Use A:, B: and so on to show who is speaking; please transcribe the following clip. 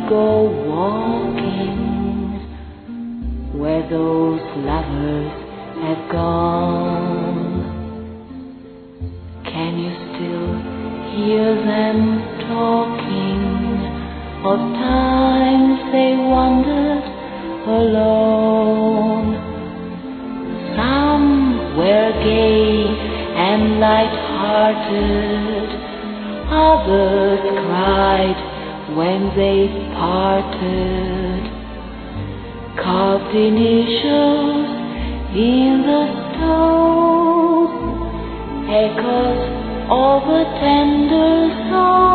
A: go walking where those lovers have gone? Can you still hear them talking of times they wandered alone? Some were gay and light-hearted, others cried when they parted. Carved initials in the stone, echoes of a tender song.